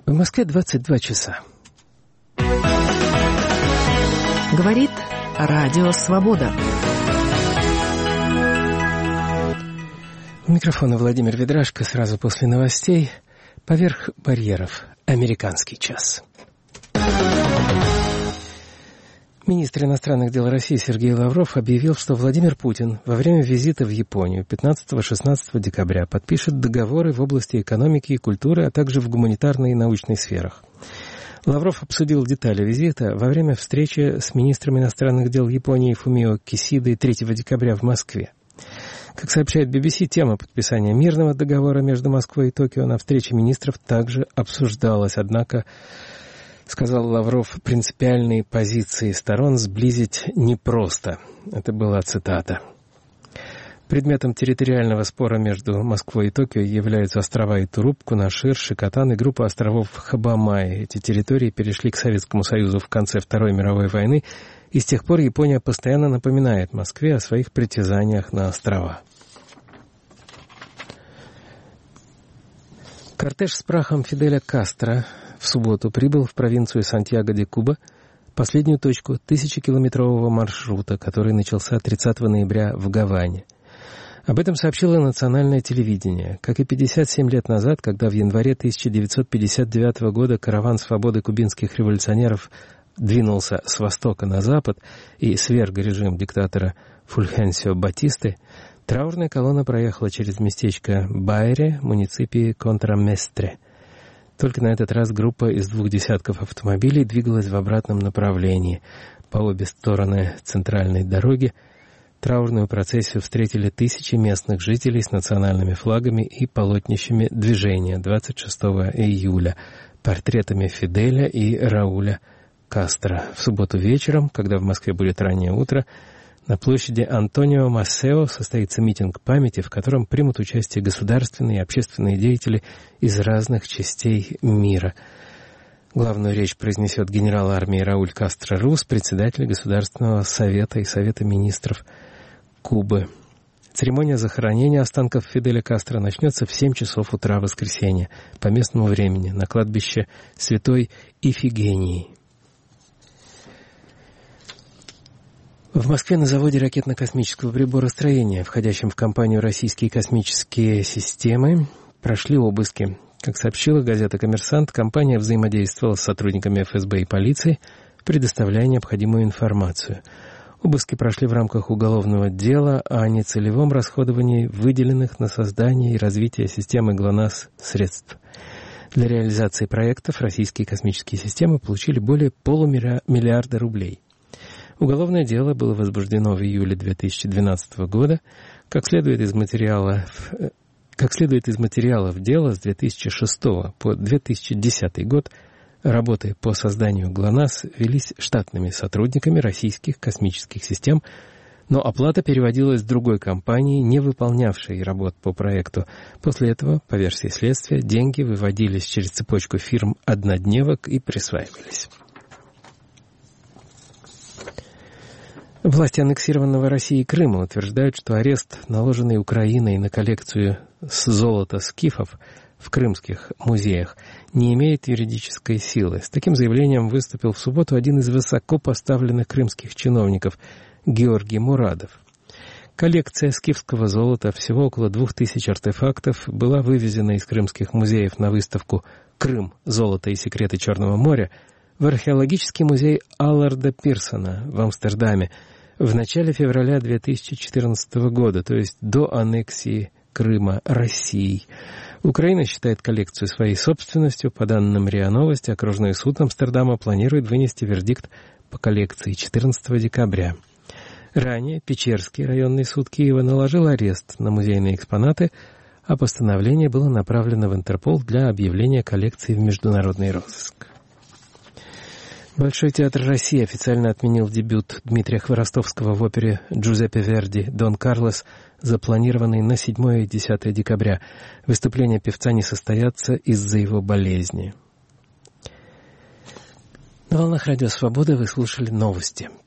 В Москве 22 часа. Говорит Радио Свобода. У микрофона Владимир Ведрашко. Сразу после новостей. Поверх барьеров. Американский час. Министр иностранных дел России Сергей Лавров объявил, что Владимир Путин во время визита в Японию 15-16 декабря подпишет договоры в области экономики и культуры, а также в гуманитарной и научной сферах. Лавров обсудил детали визита во время встречи с министром иностранных дел Японии Фумио Кисидой 3 декабря в Москве. Как сообщает BBC, тема подписания мирного договора между Москвой и Токио на встрече министров также обсуждалась, однако, сказал Лавров, принципиальные позиции сторон сблизить непросто. Это была цитата. Предметом территориального спора между Москвой и Токио являются острова Итуруп, Кунашир, Шикотан и группа островов Хабамаи. Эти территории перешли к Советскому Союзу в конце Второй мировой войны, и с тех пор Япония постоянно напоминает Москве о своих притязаниях на острова. Кортеж с прахом Фиделя Кастро в субботу прибыл в провинцию Сантьяго-де-Куба, последнюю точку 1000-километрового маршрута, который начался 30 ноября в Гаване. Об этом сообщило национальное телевидение. Как и 57 лет назад, когда в январе 1959 года караван свободы кубинских революционеров двинулся с востока на запад и сверг режим диктатора Фульхенсио Батисты, траурная колонна проехала через местечко Байре, муниципии Контраместре. Только на этот раз группа из 2 десятков автомобилей двигалась в обратном направлении. По обе стороны центральной дороги траурную процессию встретили тысячи местных жителей с национальными флагами и полотнищами движения 26 июля, портретами Фиделя и Рауля Кастро. В субботу вечером, когда в Москве будет раннее утро, на площади Антонио Массео состоится митинг памяти, в котором примут участие государственные и общественные деятели из разных частей мира. Главную речь произнесет генерал армии Рауль Кастро Рус, председатель Государственного совета и Совета министров Кубы. Церемония захоронения останков Фиделя Кастро начнется в 7 часов утра воскресенья по местному времени на кладбище Святой Ифигении. В Москве на заводе ракетно-космического приборостроения, входящем в компанию «Российские космические системы», прошли обыски. Как сообщила газета «Коммерсант», компания взаимодействовала с сотрудниками ФСБ и полиции, предоставляя необходимую информацию. Обыски прошли в рамках уголовного дела о нецелевом расходовании выделенных на создание и развитие системы ГЛОНАСС средств. Для реализации проектов российские космические системы получили более $500 миллиона. Уголовное дело было возбуждено в июле 2012 года. Как следует из материалов дела, с 2006 по 2010 год работы по созданию ГЛОНАСС велись штатными сотрудниками российских космических систем, но оплата переводилась в другой компании, не выполнявшей работ по проекту. После этого, по версии следствия, деньги выводились через цепочку фирм-однодневок и присваивались. Власти аннексированного Россией Крыма утверждают, что арест, наложенный Украиной на коллекцию золота скифов в крымских музеях, не имеет юридической силы. С таким заявлением выступил в субботу один из высокопоставленных крымских чиновников Георгий Мурадов. Коллекция скифского золота, всего около 2000 артефактов, была вывезена из крымских музеев на выставку «Крым. Золото и секреты Черного моря» в археологический музей Алларда Пирсона в Амстердаме в начале февраля 2014 года, то есть до аннексии Крыма Россией. Украина считает коллекцию своей собственностью. По данным РИА Новости, окружной суд Амстердама планирует вынести вердикт по коллекции 14 декабря. Ранее Печерский районный суд Киева наложил арест на музейные экспонаты, а постановление было направлено в Интерпол для объявления коллекции в международный розыск. Большой театр России официально отменил дебют Дмитрия Хворостовского в опере Джузеппе Верди «Дон Карлос», запланированный на 7 и 10 декабря. Выступления певца не состоятся из-за его болезни. На волнах Радио Свобода вы слушали новости.